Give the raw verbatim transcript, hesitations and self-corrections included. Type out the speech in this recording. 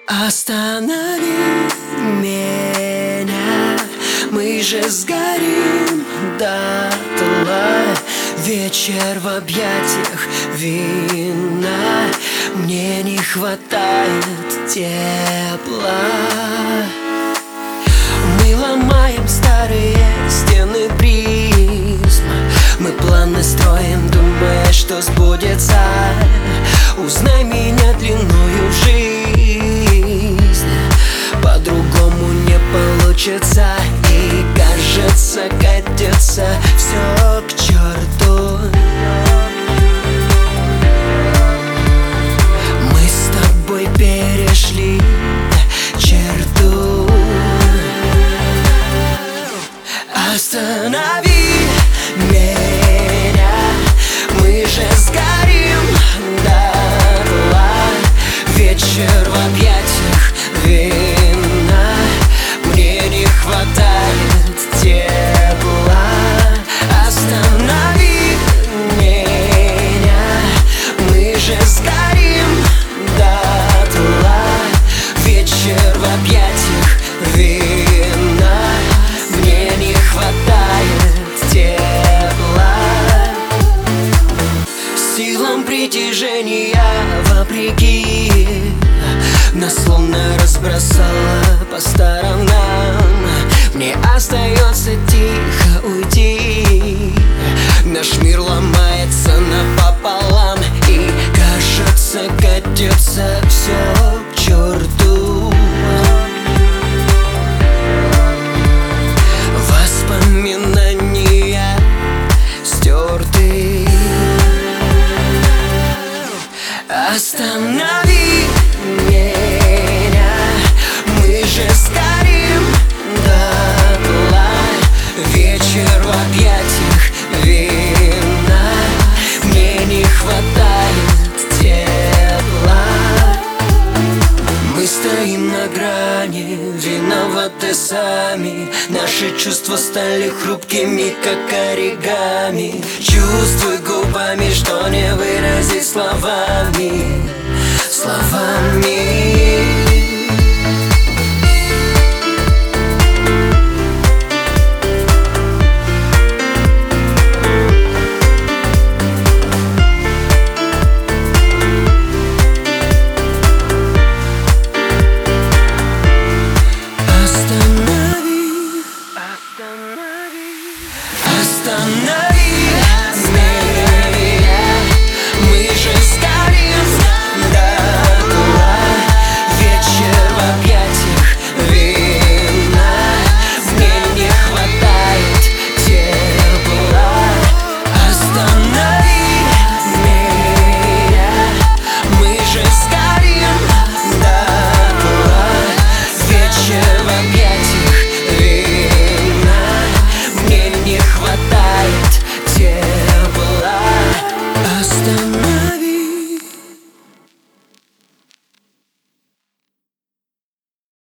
Останови меня, мы же сгорим дотла. Вечер в объятиях вина, мне не хватает тепла. Мы ломаем старые стены призм, мы планы строим, думая, что сбудется. Узнай меня длиною в жизнь, по-другому не получится. И кажется, катится все к черту. Мы с тобой перешли черту. Останови меня, мы же сгорим дотла. Вечер в объятиях вина, мне не хватает тепла. Останови меня, мы же сгорим дотла. Вечер в объятиях вина, мне не хватает тепла. Силам притяжения вопреки нас словно разбросало по сторонам. Мне остается тихо уйти. Наш мир ломается напополам, и кажется, катится все к черту. Воспоминания стерты. Останови меня, мы же сгорим дотла. Вечер в объятиях вина, мне не хватает тепла. Мы стоим на грани, виноваты сами. Наши чувства стали хрупкими, как оригами. Чувствуй губами, что не выразить словами. Словами